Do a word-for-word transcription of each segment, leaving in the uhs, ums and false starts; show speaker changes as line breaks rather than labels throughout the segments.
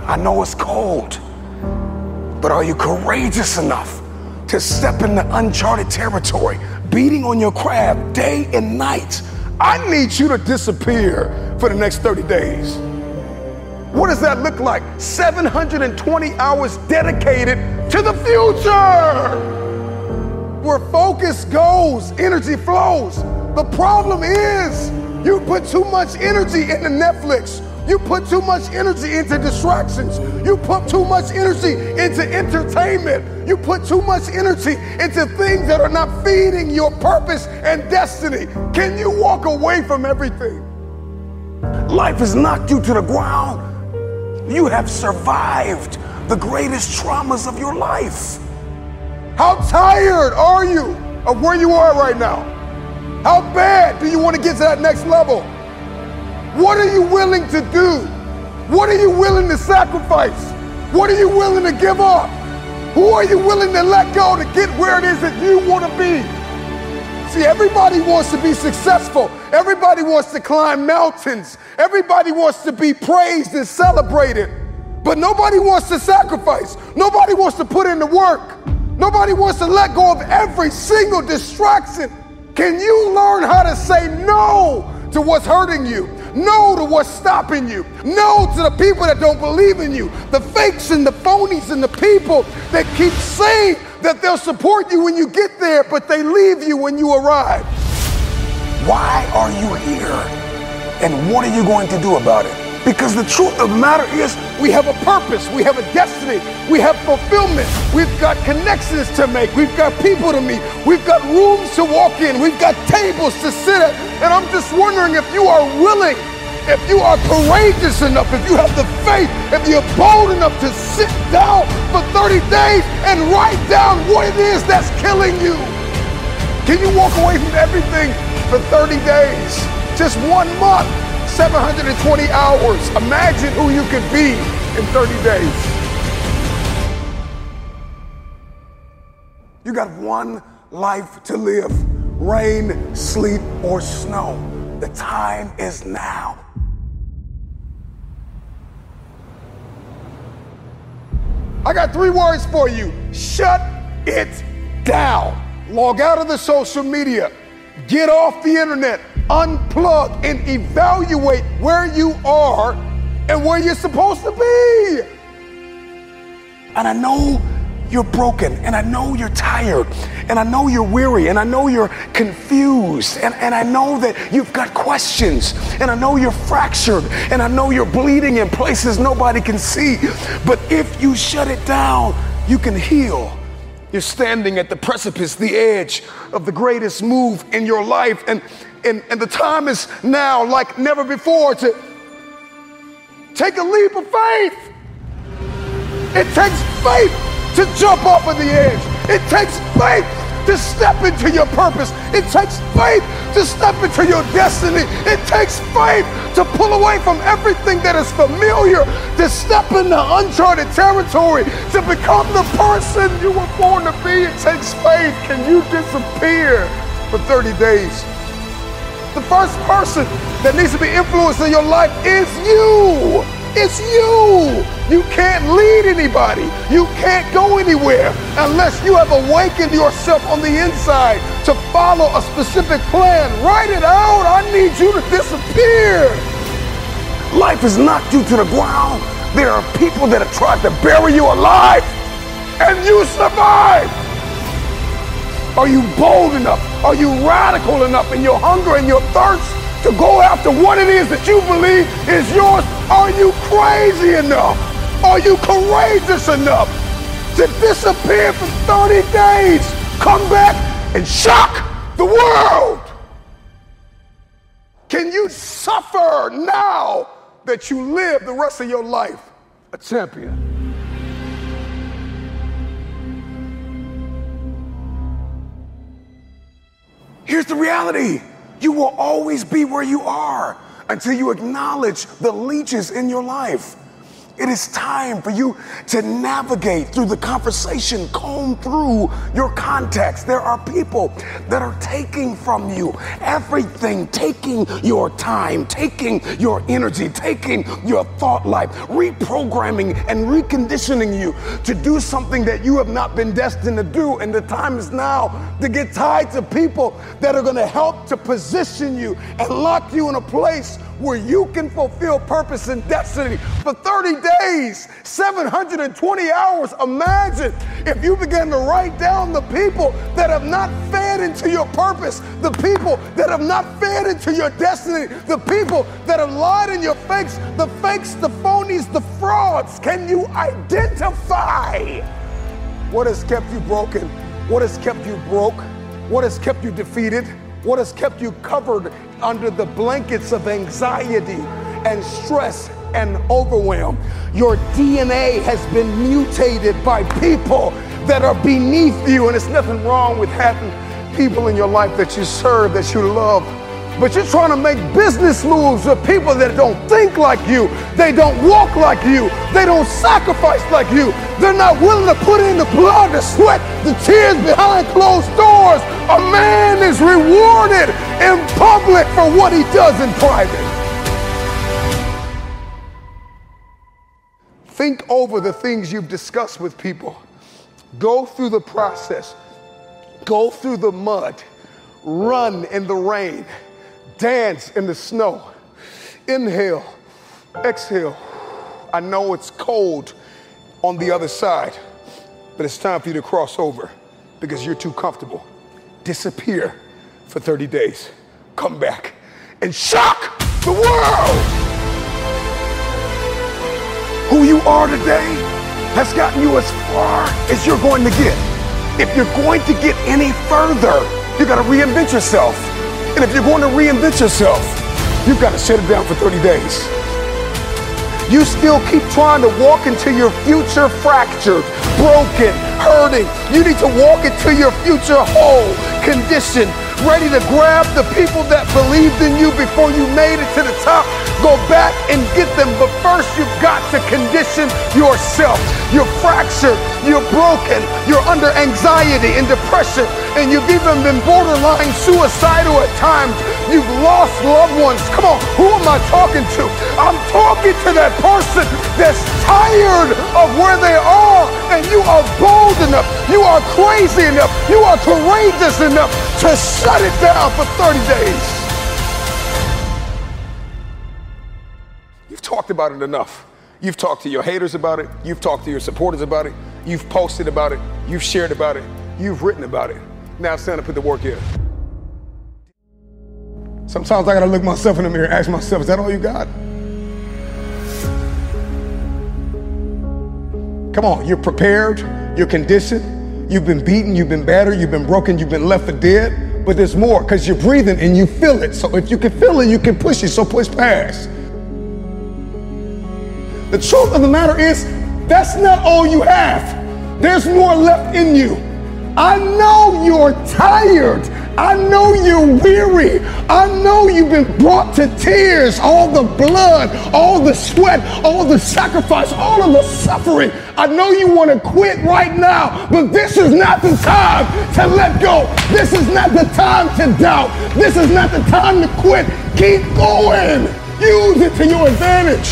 I know it's cold, but are you courageous enough to step into uncharted territory, beating on your craft day and night? I need you to disappear for the next thirty days. What does that look like? seven hundred twenty hours dedicated to the future. Where focus goes, energy flows. The problem is you put too much energy into Netflix. You put too much energy into distractions. You put too much energy into entertainment. You put too much energy into things that are not feeding your purpose and destiny. Can you walk away from everything? Life has knocked you to the ground. You have survived the greatest traumas of your life. How tired are you of where you are right now? How bad do you want to get to that next level? What are you willing to do? What are you willing to sacrifice? What are you willing to give up? Who are you willing to let go to get where it is that you want to be? See, everybody wants to be successful. Everybody wants to climb mountains. Everybody wants to be praised and celebrated. But nobody wants to sacrifice. Nobody wants to put in the work. Nobody wants to let go of every single distraction. Can you learn how to say no to what's hurting you? No to what's stopping you. No to the people that don't believe in you. The fakes and the phonies and the people that keep saying that they'll support you when you get there, but they leave you when you arrive. Why are you here? And what are you going to do about it? Because the truth of the matter is, we have a purpose, we have a destiny, we have fulfillment, we've got connections to make, we've got people to meet, we've got rooms to walk in, we've got tables to sit at, and I'm just wondering if you are willing, if you are courageous enough, if you have the faith, if you're bold enough to sit down for thirty days and write down what it is that's killing you. Can you walk away from everything for thirty days? Just one month. seven hundred twenty hours. Imagine who you could be in thirty days. You got one life to live. Rain, sleet, or snow. The time is now. I got three words for you. Shut it down. Log out of the social media. Get off the internet. Unplug and evaluate where you are and where you're supposed to be. And I know you're broken, and I know you're tired, and I know you're weary, and I know you're confused, and, and I know that you've got questions, and I know you're fractured, and I know you're bleeding in places nobody can see. But if you shut it down, you can heal. You're standing at the precipice, the edge of the greatest move in your life, and And, and the time is now like never before to take a leap of faith. It takes faith to jump off of the edge. It takes faith to step into your purpose. It takes faith to step into your destiny. It takes faith to pull away from everything that is familiar, to step into uncharted territory, to become the person you were born to be. It takes faith. Can you disappear for thirty days? The first person that needs to be influenced in your life is you. It's you. You can't lead anybody. You can't go anywhere unless you have awakened yourself on the inside to follow a specific plan. Write it out. I need you to disappear. Life has knocked you to the ground. There are people that have tried to bury you alive, and you survived. Are you bold enough? Are you radical enough in your hunger and your thirst to go after what it is that you believe is yours? Are you crazy enough? Are you courageous enough to disappear for thirty days, come back and shock the world? Can you suffer now that you live the rest of your life a champion? Here's the reality. You will always be where you are until you acknowledge the leeches in your life. It is time for you to navigate through the conversation, comb through your context. There are people that are taking from you everything, taking your time, taking your energy, taking your thought life, reprogramming and reconditioning you to do something that you have not been destined to do. And the time is now to get tied to people that are going to help to position you and lock you in a place where you can fulfill purpose and destiny for thirty days, seven hundred twenty hours. Imagine if you began to write down the people that have not fed into your purpose, the people that have not fed into your destiny, the people that have lied in your face, the fakes, the phonies, the frauds. Can you identify what has kept you broken? What has kept you broke? What has kept you defeated? What has kept you covered under the blankets of anxiety and stress and overwhelm? Your D N A has been mutated by people that are beneath you, and there's nothing wrong with having people in your life that you serve, that you love. But you're trying to make business moves with people that don't think like you. They don't walk like you. They don't sacrifice like you. They're not willing to put in the blood, the sweat, the tears behind closed doors. A man is rewarded in public for what he does in private. Think over the things you've discussed with people. Go through the process. Go through the mud. Run in the rain. Dance in the snow. Inhale, exhale. I know it's cold on the other side, but it's time for you to cross over because you're too comfortable. Disappear for thirty days. Come back and shock the world. Who you are today has gotten you as far as you're going to get. If you're going to get any further, you got to reinvent yourself. And if you're going to reinvent yourself, you've got to shut it down for thirty days. You still keep trying to walk into your future fractured, broken, hurting. You need to walk into your future whole, conditioned, ready to grab the people that believed in you before you made it to the top. Go back and get them, but first you've got to condition yourself. You're fractured, you're broken, you're under anxiety and depression, and you've even been borderline suicidal at times. You've lost loved ones. Come on, who am I talking to? I'm talking to that person that's tired of where they are, and you are bold enough, you are crazy enough, you are courageous enough to shut it down for thirty days. You've talked about it enough. You've talked to your haters about it. You've talked to your supporters about it. You've posted about it. You've shared about it. You've written about it. Now it's time to put the work in. Sometimes I gotta look myself in the mirror and ask myself, is that all you got? Come on, you're prepared, you're conditioned, you've been beaten, you've been battered, you've been broken, you've been left for dead, but there's more because you're breathing and you feel it. So if you can feel it, you can push it, so push past. The truth of the matter is, that's not all you have. There's more left in you. I know you're tired. I know you're weary. I know you've been brought to tears. All the blood, all the sweat, all the sacrifice, all of the suffering. I know you want to quit right now, but this is not the time to let go. This is not the time to doubt. This is not the time to quit. Keep going. Use it to your advantage.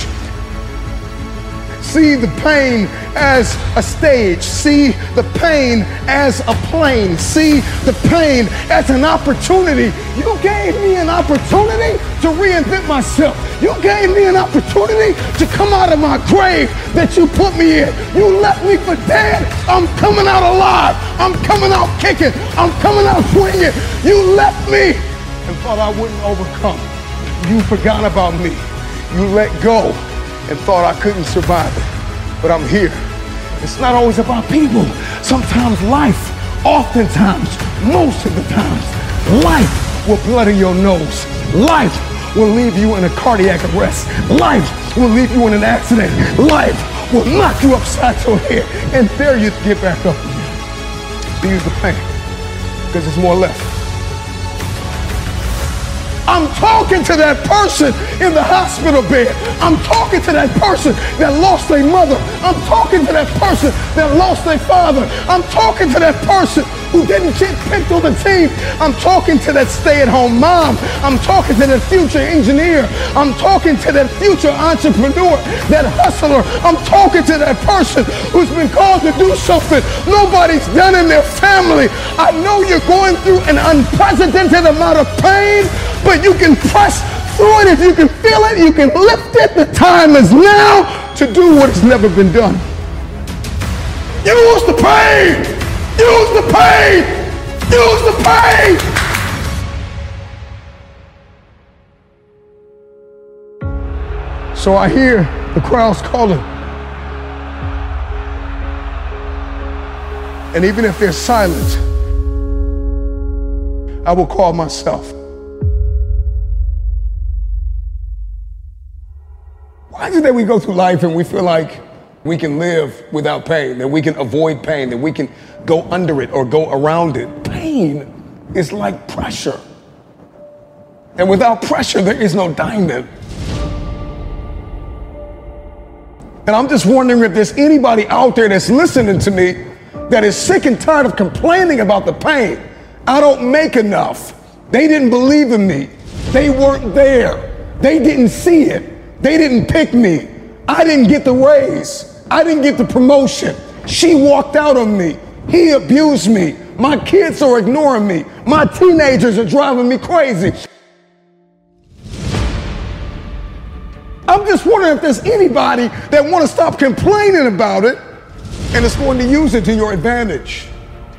See the pain as a stage. See the pain as a plane. See the pain as an opportunity. You gave me an opportunity to reinvent myself. You gave me an opportunity to come out of my grave that you put me in. You left me for dead. I'm coming out alive. I'm coming out kicking. I'm coming out swinging. You left me and thought I wouldn't overcome. You forgot about me. You let go and thought I couldn't survive it. But I'm here. It's not always about people. Sometimes life, oftentimes, most of the times, life will blood in your nose. Life will leave you in a cardiac arrest. Life will leave you in an accident. Life will knock you upside your head and dare you to get back up again. Use the pain, because there's more left. I'm talking to that person in the hospital bed. I'm talking to that person that lost their mother. I'm talking to that person that lost their father. I'm talking to that person who didn't get picked on the team. I'm talking to that stay-at-home mom. I'm talking to that future engineer. I'm talking to that future entrepreneur, that hustler. I'm talking to that person who's been called to do something nobody's done in their family. I know you're going through an unprecedented amount of pain, but you can press through it. If you can feel it, you can lift it. The time is now to do what has never been done. Use the pain. Use the pain. Use the pain. So I hear the crowds calling. And even if they're silent, I will call myself. Why is it that we go through life and we feel like we can live without pain, that we can avoid pain, that we can go under it or go around it? Pain is like pressure. And without pressure, there is no diamond. And I'm just wondering if there's anybody out there that's listening to me that is sick and tired of complaining about the pain. I don't make enough. They didn't believe in me. They weren't there. They didn't see it. They didn't pick me. I didn't get the raise. I didn't get the promotion. She walked out on me. He abused me. My kids are ignoring me. My teenagers are driving me crazy. I'm just wondering if there's anybody that want to stop complaining about it and is going to use it to your advantage.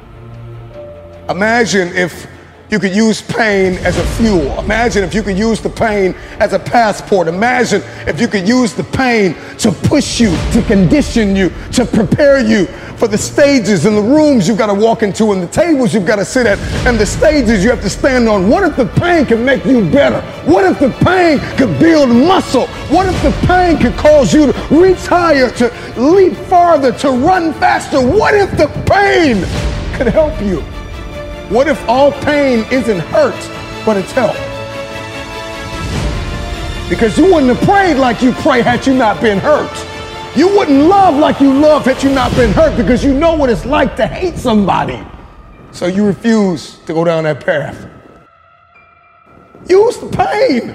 Imagine if you could use pain as a fuel. Imagine if you could use the pain as a passport. Imagine if you could use the pain to push you, to condition you, to prepare you for the stages and the rooms you've got to walk into and the tables you've got to sit at and the stages you have to stand on. What if the pain could make you better? What if the pain could build muscle? What if the pain could cause you to reach higher, to leap farther, to run faster? What if the pain could help you? What if all pain isn't hurt, but it's help? Because you wouldn't have prayed like you pray had you not been hurt. You wouldn't love like you love had you not been hurt, because you know what it's like to hate somebody. So you refuse to go down that path. Use the pain.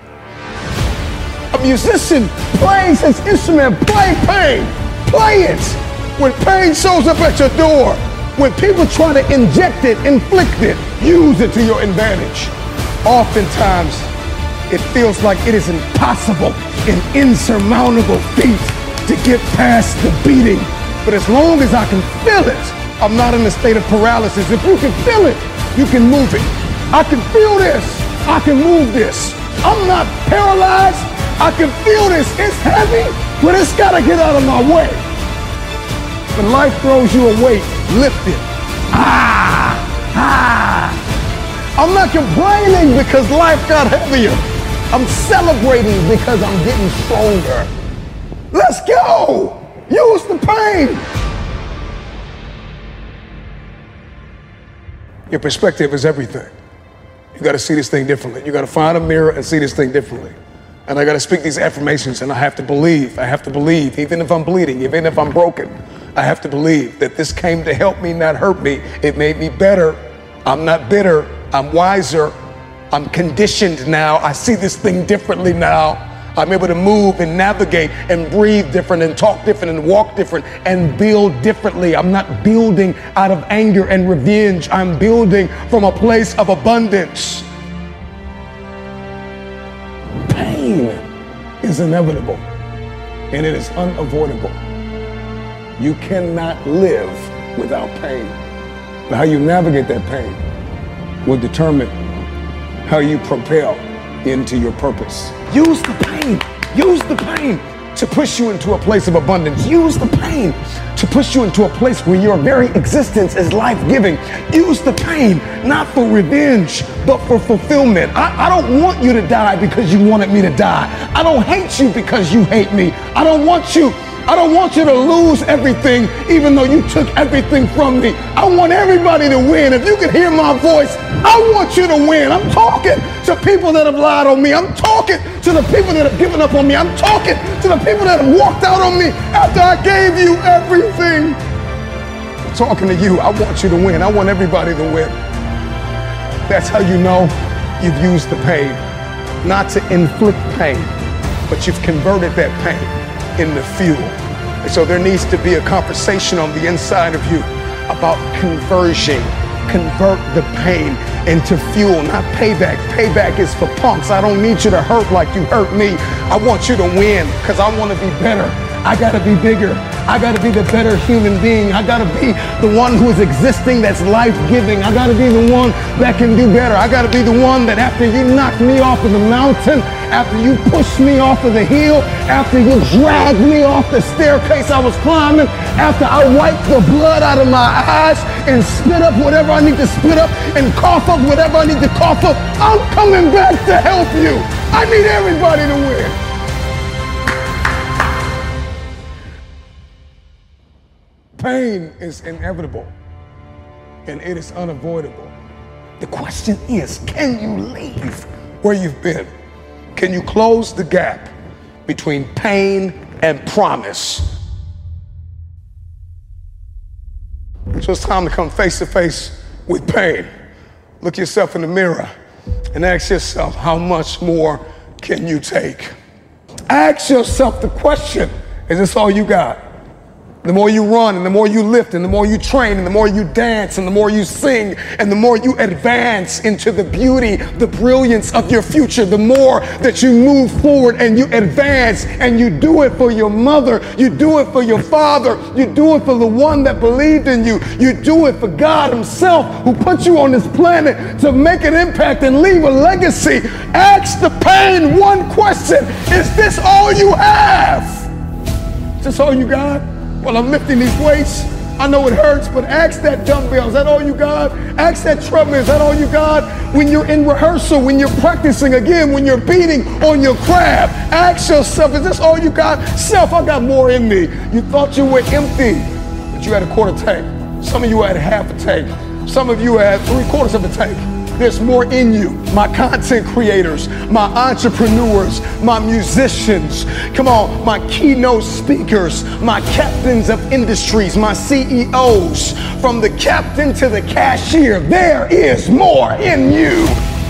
A musician plays his instrument, play pain, play it. When pain shows up at your door, when people try to inject it, inflict it, use it to your advantage. Oftentimes, it feels like it is impossible, an insurmountable feat to get past the beating. But as long as I can feel it, I'm not in a state of paralysis. If you can feel it, you can move it. I can feel this. I can move this. I'm not paralyzed. I can feel this. It's heavy, but it's got to get out of my way. When life throws you a weight, lift it. Ah, ah. I'm not complaining because life got heavier. I'm celebrating because I'm getting stronger. Let's go. Use the pain. Your perspective is everything. You got to see this thing differently. You got to find a mirror and see this thing differently. And I got to speak these affirmations, and I have to believe. I have to believe, even if I'm bleeding, even if I'm broken. I have to believe that this came to help me, not hurt me. It made me better. I'm not bitter. I'm wiser. I'm conditioned now. I see this thing differently now. I'm able to move and navigate and breathe different and talk different and walk different and build differently. I'm not building out of anger and revenge. I'm building from a place of abundance. Pain is inevitable and it is unavoidable. You cannot live without pain. But how you navigate that pain will determine how you propel into your purpose. Use the pain. Use the pain to push you into a place of abundance. Use the pain to push you into a place where your very existence is life-giving. Use the pain, not for revenge, but for fulfillment. I, I don't want you to die because you wanted me to die. I don't hate you because you hate me. I don't want you I don't want you to lose everything, even though you took everything from me. I want everybody to win. If you can hear my voice, I want you to win. I'm talking to people that have lied on me. I'm talking to the people that have given up on me. I'm talking to the people that have walked out on me after I gave you everything. I'm talking to you. I want you to win. I want everybody to win. That's how you know you've used the pain. Not to inflict pain, but you've converted that pain into fuel. And so there needs to be a conversation on the inside of you about conversion. Convert the pain into fuel, not payback. Payback is for punks. I don't need you to hurt like you hurt me. I want you to win because I want to be better. I got to be bigger. I got to be the better human being. I got to be the one who is existing that's life-giving. I got to be the one that can do better. I got to be the one that after you knock me off of the mountain, after you push me off of the hill, after you drag me off the staircase I was climbing, after I wipe the blood out of my eyes and spit up whatever I need to spit up and cough up whatever I need to cough up, I'm coming back to help you. I need everybody to win. Pain is inevitable and it is unavoidable. The question is, can you leave where you've been? Can you close the gap between pain and promise? So it's time to come face to face with pain. Look yourself in the mirror and ask yourself, how much more can you take? Ask yourself the question, is this all you got? The more you run and the more you lift and the more you train and the more you dance and the more you sing and the more you advance into the beauty, the brilliance of your future, the more that you move forward and you advance and you do it for your mother, you do it for your father, you do it for the one that believed in you, you do it for God himself who put you on this planet to make an impact and leave a legacy. Ask the pain one question, is this all you have? Is this all you got? Well, I'm lifting these weights. I know it hurts, but ask that dumbbell, is that all you got? Ask that treadmill, is that all you got? When you're in rehearsal, when you're practicing again, when you're beating on your craft, ask yourself, is this all you got? Self, I got more in me. You thought you were empty, but you had a quarter tank. Some of you had half a tank. Some of you had three quarters of a tank. There's more in you. My content creators, my entrepreneurs, my musicians, come on, my keynote speakers, my captains of industries, my C E Os, from the captain to the cashier, there is more in you.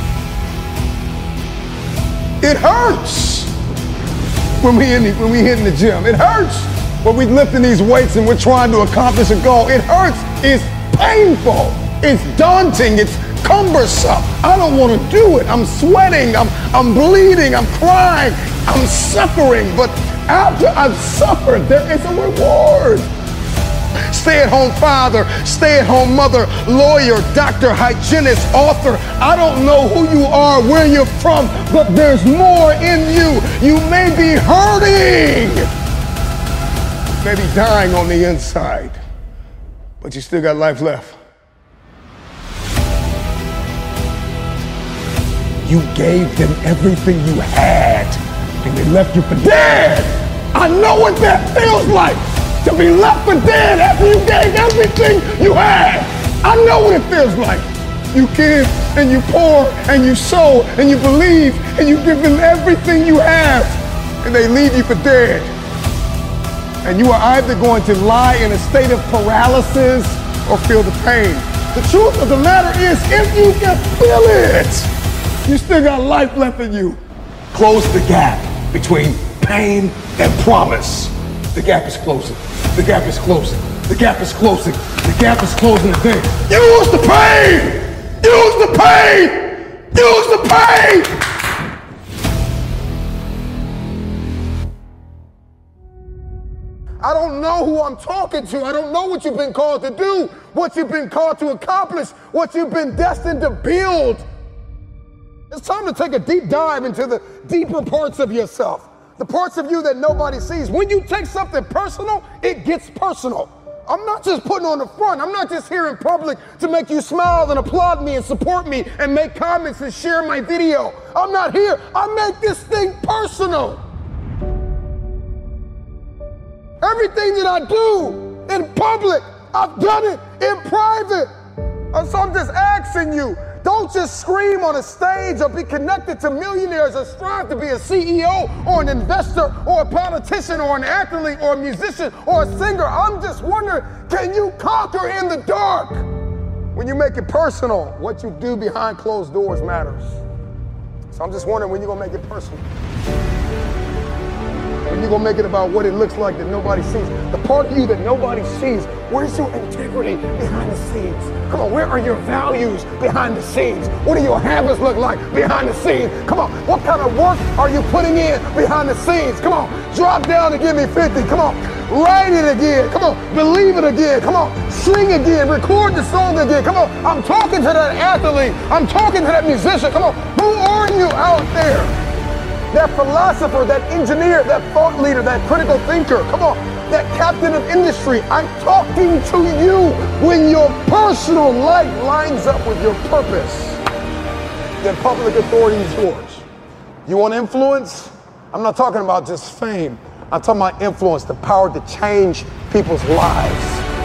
It hurts when we in the, when we hit in the gym. It hurts when we lifting these weights and we're trying to accomplish a goal. It hurts. It's painful. It's daunting. It's cumbersome. I don't want to do it. I'm sweating. I'm, I'm bleeding. I'm crying. I'm suffering. But after I've suffered, there is a reward. Stay-at-home father, stay-at-home mother, lawyer, doctor, hygienist, author. I don't know who you are, where you're from, but there's more in you. You may be hurting. You may be dying on the inside, but you still got life left. You gave them everything you had, and they left you for dead. I know what that feels like, to be left for dead after you gave everything you had. I know what it feels like. You give, and you pour, and you sow, and you believe, and you give them everything you have, and they leave you for dead. And you are either going to lie in a state of paralysis or feel the pain. The truth of the matter is, if you can feel it, you still got life left in you. Close the gap between pain and promise. The gap is closing. The gap is closing. The gap is closing. The gap is closing today. Use the pain! Use the pain! Use the pain! I don't know who I'm talking to. I don't know what you've been called to do, what you've been called to accomplish, what you've been destined to build. It's time to take a deep dive into the deeper parts of yourself, the parts of you that nobody sees. When you take something personal, it gets personal. I'm not just putting on the front. I'm not just here in public to make you smile and applaud me and support me and make comments and share my video. I'm not here. I make this thing personal. Everything that I do in public, I've done it in private. And so I'm just asking you, don't just scream on a stage or be connected to millionaires or strive to be a C E O or an investor or a politician or an athlete or a musician or a singer. I'm just wondering, can you conquer in the dark? When you make it personal, what you do behind closed doors matters. So I'm just wondering when you're gonna make it personal. When you're gonna make it about what it looks like that nobody sees. The part of you that nobody sees, where's your integrity behind the scenes? Come on, where are your values behind the scenes? What do your habits look like behind the scenes? Come on, what kind of work are you putting in behind the scenes? Come on, drop down and give me fifty. Come on, write it again. Come on, believe it again. Come on, sing again, record the song again. Come on, I'm talking to that athlete. I'm talking to that musician. Come on, who are you out there? That philosopher, that engineer, that thought leader, that critical thinker, come on, that captain of industry. I'm talking to you. When your personal life lines up with your purpose, then public authority is yours. You want influence? I'm not talking about just fame. I'm talking about influence, the power to change people's lives.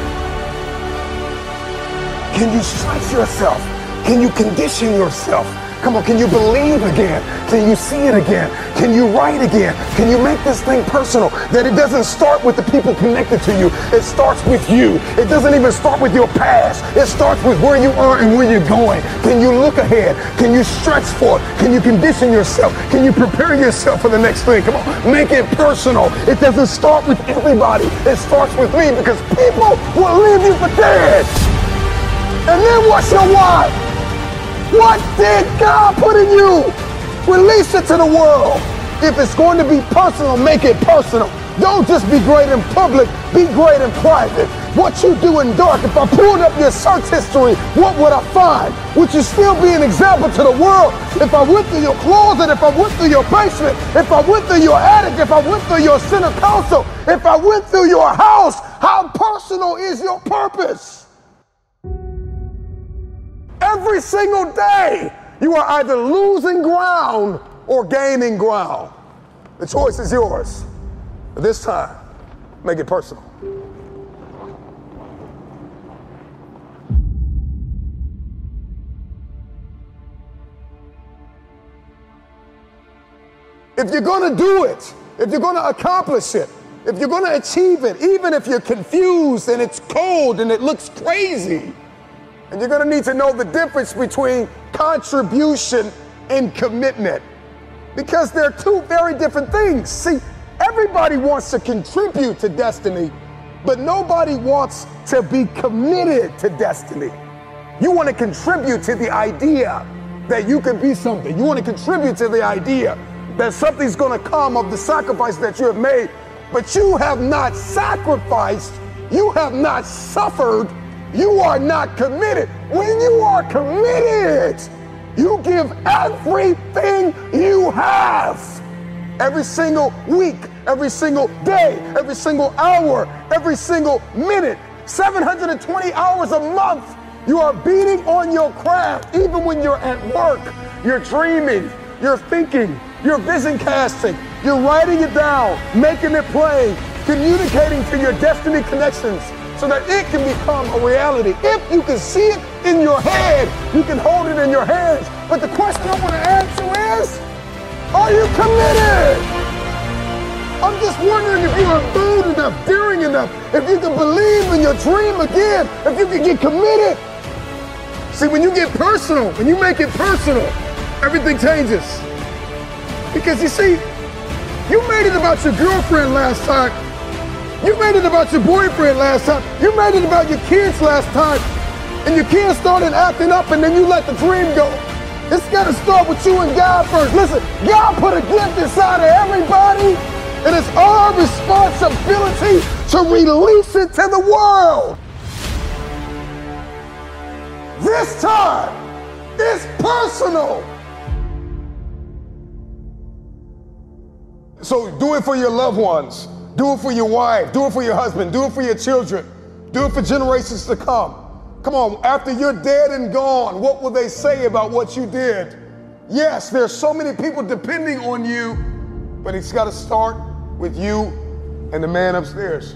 Can you stretch yourself? Can you condition yourself? Come on, can you believe again? Can you see it again? Can you write again? Can you make this thing personal? That it doesn't start with the people connected to you. It starts with you. It doesn't even start with your past. It starts with where you are and where you're going. Can you look ahead? Can you stretch for it? Can you condition yourself? Can you prepare yourself for the next thing? Come on, make it personal. It doesn't start with everybody. It starts with me, because people will leave you for dead. And then what's your why? What did God put in you? Release it to the world. If it's going to be personal, make it personal. Don't just be great in public, be great in private. What you do in dark, if I pulled up your search history, what would I find? Would you still be an example to the world? If I went through your closet, if I went through your basement, if I went through your attic, if I went through your center console, if I went through your house, how personal is your purpose? Every single day, you are either losing ground or gaining ground. The choice is yours. But this time, make it personal. If you're going to do it, if you're going to accomplish it, if you're going to achieve it, even if you're confused and it's cold and it looks crazy, and you're going to need to know the difference between contribution and commitment, because they're two very different things. See, everybody wants to contribute to destiny, but nobody wants to be committed to destiny. You want to contribute to the idea that you can be something. You want to contribute to the idea that something's going to come of the sacrifice that you have made, but you have not sacrificed, you have not suffered, you are not committed. When you are committed, you give everything you have. Every single week, every single day, every single hour, every single minute, seven hundred twenty hours a month, you are beating on your craft. Even when you're at work, you're dreaming, you're thinking, you're vision casting, you're writing it down, making it plain, communicating to your destiny connections, so that it can become a reality. If you can see it in your head, you can hold it in your hands. But the question I want to ask you is, are you committed? I'm just wondering if you are bold enough, daring enough, if you can believe in your dream again, if you can get committed. See, when you get personal, when you make it personal, everything changes. Because you see, you made it about your girlfriend last time. You made it about your boyfriend last time. You made it about your kids last time. And your kids started acting up, and then you let the dream go. It's got to start with you and God first. Listen, God put a gift inside of everybody, and it's our responsibility to release it to the world. This time is personal. So do it for your loved ones. Do it for your wife. Do it for your husband. Do it for your children. Do it for generations to come. Come on, after you're dead and gone, what will they say about what you did? Yes, there's so many people depending on you, but it's got to start with you And the man upstairs,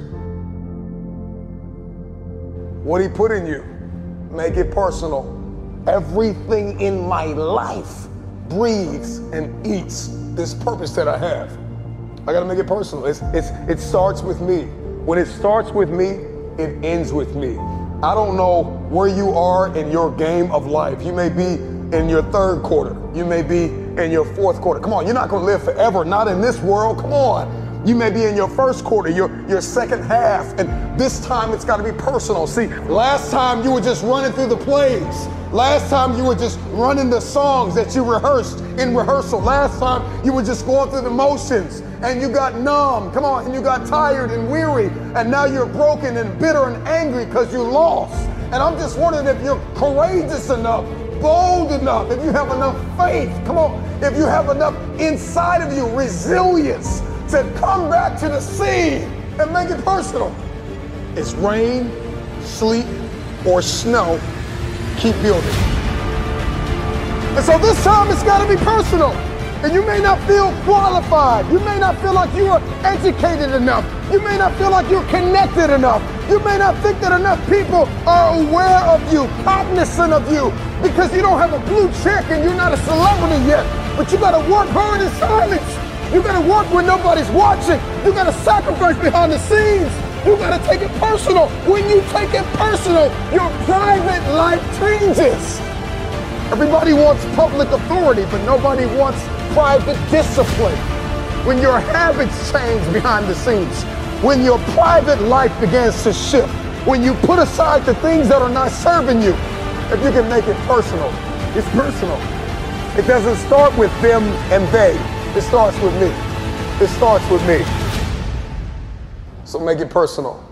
what he put in you, make it personal. Everything in my life breathes and eats this purpose that I have. I gotta make it personal. It's, it's, it starts with me. When it starts with me, it ends with me. I don't know where you are in your game of life. You may be in your third quarter. You may be in your fourth quarter. Come on, you're not gonna live forever, not in this world, come on. You may be in your first quarter, your, your second half, and this time it's gotta be personal. See, last time you were just running through the plays. Last time you were just running the songs that you rehearsed in rehearsal. Last time you were just going through the motions and you got numb, come on, and you got tired and weary, and now you're broken and bitter and angry because you lost. And I'm just wondering if you're courageous enough, bold enough, if you have enough faith, come on, if you have enough inside of you, resilience, to come back to the scene and make it personal. It's rain, sleet, or snow, keep building. And so this time it's gotta be personal. And you may not feel qualified. You may not feel like you are educated enough. You may not feel like you're connected enough. You may not think that enough people are aware of you, cognizant of you, because you don't have a blue check and you're not a celebrity yet. But you gotta work hard in silence. You gotta work when nobody's watching. You gotta sacrifice behind the scenes. You gotta take it personal. When you take it personal, your private life changes. Everybody wants public authority, but nobody wants private discipline. When your habits change behind the scenes, when your private life begins to shift, when you put aside the things that are not serving you, if you can make it personal, it's personal. It doesn't start with them and they. It starts with me. It starts with me. So make it personal.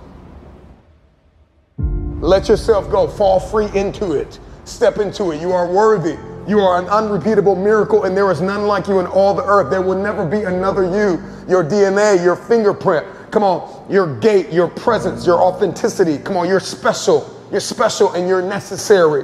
Let yourself go. Fall free into it. Step into it. You are worthy. You are an unrepeatable miracle, and there is none like you in all the earth. There will never be another you. Your D N A, your fingerprint. Come on, your gait, your presence, your authenticity. Come on, you're special. You're special and you're necessary.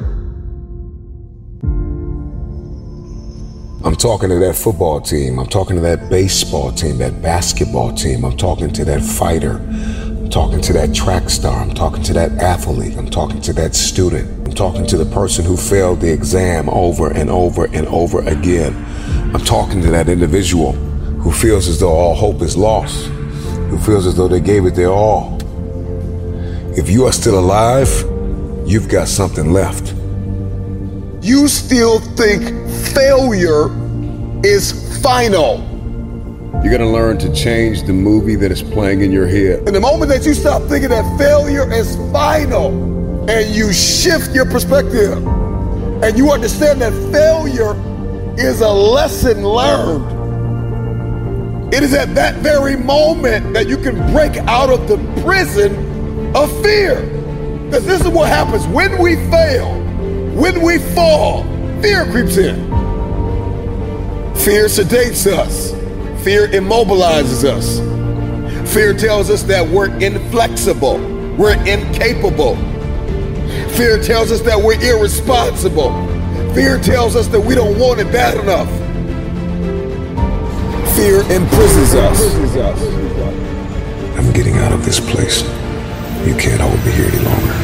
I'm talking to that football team. I'm talking to that baseball team, that basketball team. I'm talking to that fighter. I'm talking to that track star. I'm talking to that athlete. I'm talking to that student. I'm talking to the person who failed the exam over and over and over again. I'm talking to that individual who feels as though all hope is lost, who feels as though they gave it their all. If you are still alive, you've got something left. You still think failure is final. You're gonna learn to change the movie that is playing in your head.
And the moment that you stop thinking that failure is final and you shift your perspective and you understand that failure is a lesson learned, it is at that very moment that you can break out of the prison of fear. Because this is what happens when we fail. When we fall, fear creeps in. Fear sedates us. Fear immobilizes us. Fear tells us that we're inflexible. We're incapable. Fear tells us that we're irresponsible. Fear tells us that we don't want it bad enough. Fear imprisons us.
I'm getting out of this place. You can't hold me here any longer.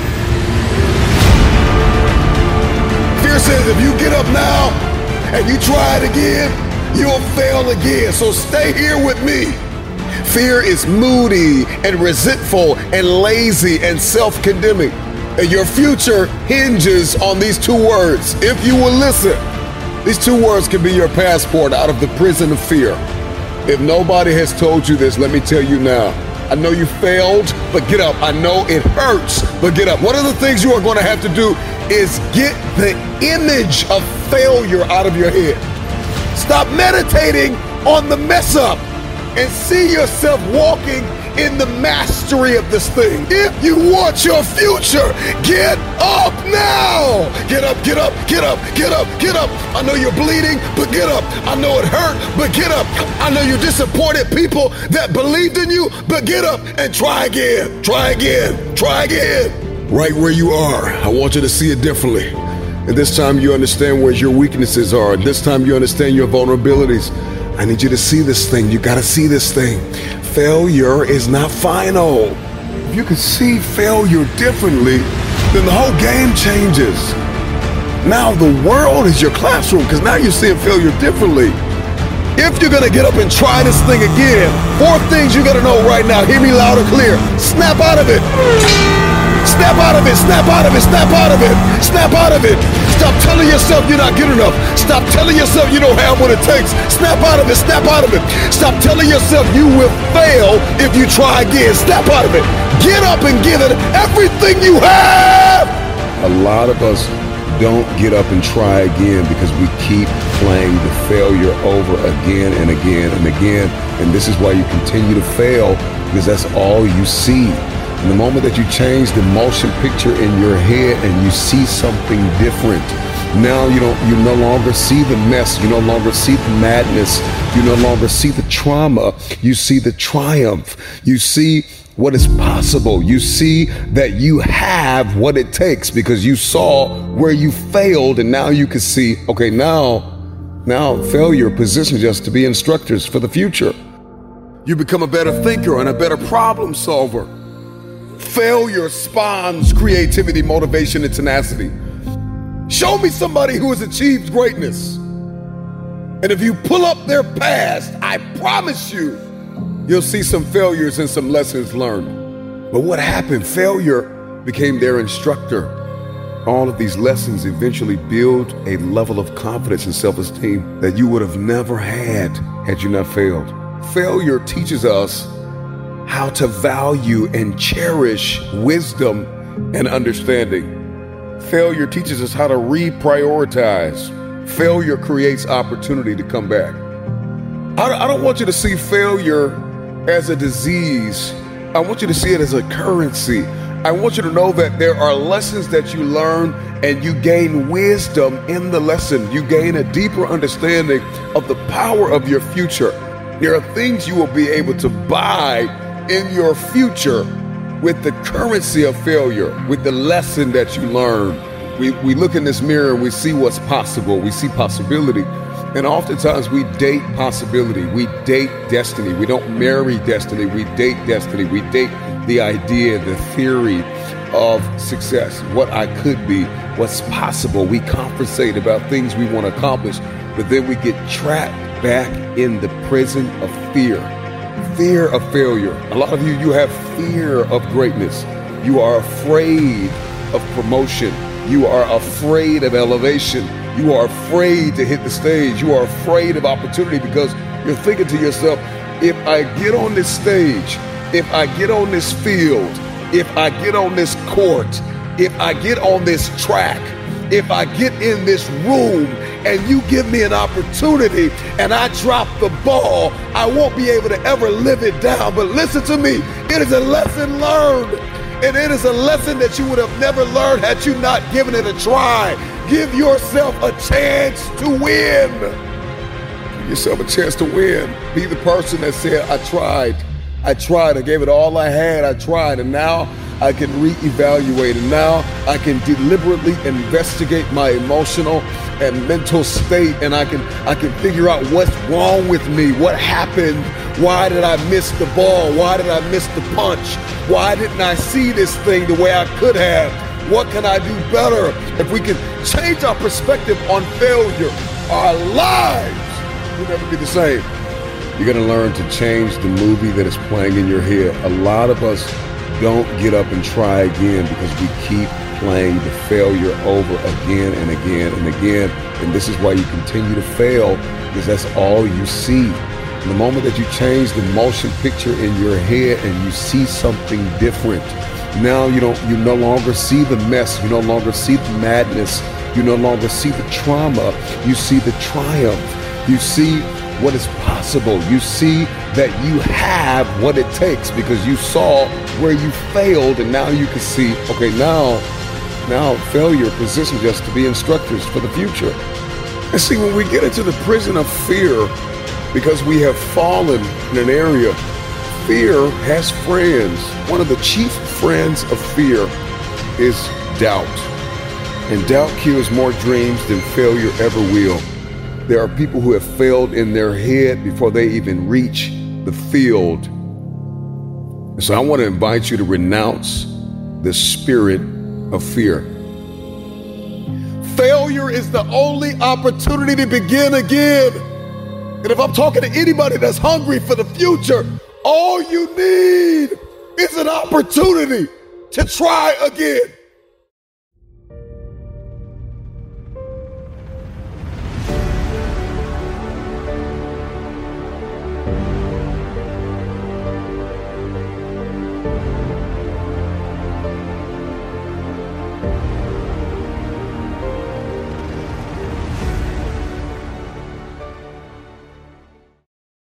Fear says if you get up now and you try it again, you'll fail again. So stay here with me. Fear is moody and resentful and lazy and self-condemning. And your future hinges on these two words. If you will listen, these two words can be your passport out of the prison of fear. If nobody has told you this, let me tell you now. I know you failed, but get up. I know it hurts, but get up. One of the things you are going to have to do is get the image of failure out of your head. Stop meditating on the mess up and see yourself walking in the mastery of this thing. If you want your future, get up now. Get up, get up, get up, get up, get up. I know you're bleeding, but get up. I know it hurt, but get up. I know you disappointed people that believed in you, but get up and try again, try again, try again. Right where you are, I want you to see it differently. And this time you understand where your weaknesses are. And this time you understand your vulnerabilities. I need you to see this thing. You got to see this thing.
failure is not final. If you can see failure differently, then the whole game changes. Now the world is your classroom because now you're seeing failure differently. If you're gonna get up and try this thing again, four things you gotta know right now. Hear me loud and clear. Snap out of it. Snap out of it, snap out of it, snap out of it, snap out of it. Stop telling yourself you're not good enough. Stop telling yourself you don't have what it takes. Snap out of it, snap out of it. Stop telling yourself you will fail if you try again. Snap out of it. Get up and give it everything you have. A lot of us don't get up and try again because we keep playing the failure over again and again and again. And this is why you continue to fail, because that's all you see. And the moment that you change the motion picture in your head and you see something different, now you don't, you no longer see the mess, you no longer see the madness, you no longer see the trauma, you see the triumph, you see what is possible, you see that you have what it takes because you saw where you failed, and now you can see, okay, now, now failure positions us to be instructors for the future. You become a better thinker and a better problem solver. Failure spawns creativity, motivation, and tenacity. Show me somebody who has achieved greatness. And if you pull up their past, I promise you, you'll see some failures and some lessons learned. But what happened? Failure became their instructor. All of these lessons eventually build a level of confidence and self-esteem that you would have never had had you not failed. Failure teaches us how to value and cherish wisdom and understanding. Failure teaches us how to reprioritize. Failure creates opportunity to come back. I don't want you to see failure as a disease. I want you to see it as a currency. I want you to know that there are lessons that you learn and you gain wisdom in the lesson. You gain a deeper understanding of the power of your future. There are things you will be able to buy in your future with the currency of failure, with the lesson that you learn. We, we look in this mirror and we see what's possible. We see possibility. And oftentimes we date possibility. We date destiny. We don't marry destiny. We date destiny. We date the idea, the theory of success, what I could be, what's possible. We conversate about things we want to accomplish, but then we get trapped back in the prison of fear. Fear of failure. A lot of you, you have fear of greatness. You are afraid of promotion. You are afraid of elevation. You are afraid to hit the stage. You are afraid of opportunity because you're thinking to yourself, if I get on this stage, if I get on this field, if I get on this court, if I get on this track, if I get in this room and you give me an opportunity and I drop the ball, I won't be able to ever live it down. But listen to me, it is a lesson learned. And it is a lesson that you would have never learned had you not given it a try. Give yourself a chance to win. Give yourself a chance to win. Be the person that said, I tried. I tried. I gave it all I had. I tried. And now I can reevaluate. And now I can deliberately investigate my emotional and mental state. And I can, I can figure out what's wrong with me. What happened? Why did I miss the ball? Why did I miss the punch? Why didn't I see this thing the way I could have? What can I do better? If we can change our perspective on failure, our lives will never be the same. You're gonna learn to change the movie that is playing in your head. A lot of us don't get up and try again because we keep playing the failure over again and again and again. And this is why you continue to fail, because that's all you see. The moment that you change the motion picture in your head and you see something different, now you don't, you no longer see the mess, you no longer see the madness, you no longer see the trauma, you see the triumph, you see what is possible, you see that you have what it takes because you saw where you failed, and now you can see, okay, now, now failure positions us to be instructors for the future. And see, when we get into the prison of fear, because we have fallen in an area, fear has friends. One of the chief friends of fear is doubt. And doubt kills more dreams than failure ever will. There are people who have failed in their head before they even reach the field So I want to invite you to renounce the spirit of fear. Failure is the only opportunity to begin again. And if I'm talking to anybody that's hungry for the future, all you need is an opportunity to try again.